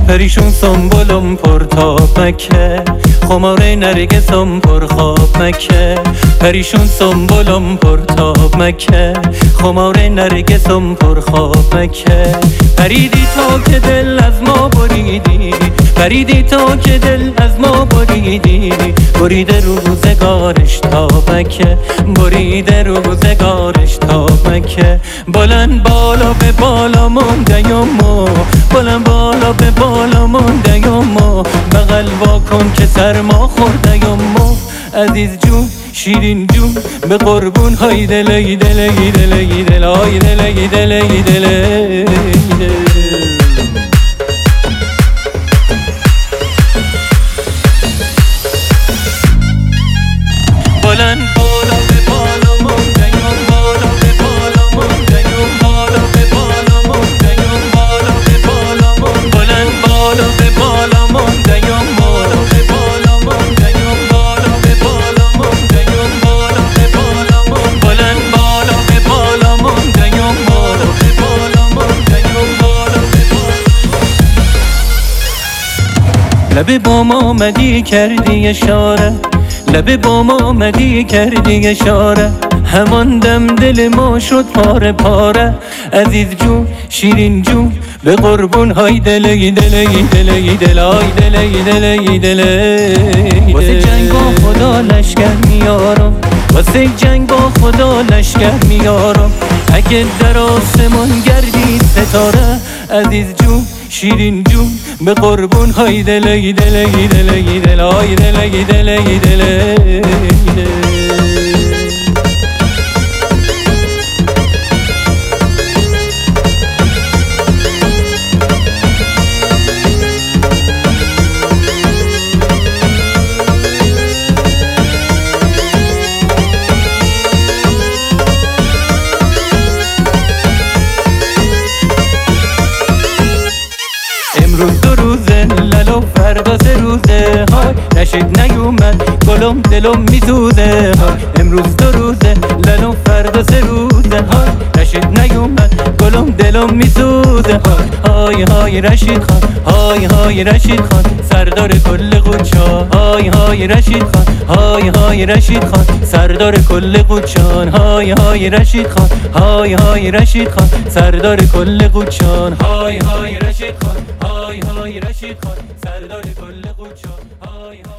پریشون سنبولم پرتاب مکه، خماره نرگسم پر خواب مکه. پریشون سنبولم پرتاب مکه، خماره نرگسم پر خواب مکه. پریدی تا که دل از ما بریدی، پریدی تا که دل از ما بریدی. بریده روزگارش تا مکه، بریده روزگارش تا مکه. بلند بالا به بالا مونده‌ام، بلند بالا به بالا مونده‌ام. بغل واکن که سرما خورده‌ام. عزیز جون شیرین جون به قربون های دل ای دل ای دل ای دل ای دل ای دل ای دل ای دل. بلند بالا به بالا مونده‌ام، بالا به بالا مونده‌ام، بالا به بالا مونده‌ام، بالا به بالا مونده‌ام. بلند بالا به بالا مونده‌ام، بالا به بالا مونده‌ام، بالا به بالا مونده‌ام، بالا به بالا مونده‌ام. بلند بالا به بالا مونده‌ام، بالا به بالا مونده‌ام، بالا به بالا. لب بام آمدی کردی اشاره، لب بام آمدی کردی اشاره. همان دم دل ما شد پاره پاره. عزیز جون شیرین جون به قربون های دل ای دل ای دل ای دل ای دل ای دل ای دل ای. واسه جنگ با خدا لشکر میارم، واسه جنگ با خدا لشکر میارم. اگه در آسمان گردی ستاره. عزیز جون شیرین جون به قربون های دل ای دل ای دل ای دل ای دل ای دل ای دل ای دل. امروز دو روزه لالو فردا سه روزه های. نشید نیومد گلم دلم میسوزه های. امروز دو روزه لالو فردا سه روزه های. نشید نیومد گلم دلم میسوزه های. های های رشید خان، های های رشید خان سردار کل قوچان. های های رشید خان، های های رشید خان سردار کل قوچان. های های رشید خان، های های رشید خان سردار کل قوچان. های های رشید خان، های های رشید خان سردار کل قوچان. های های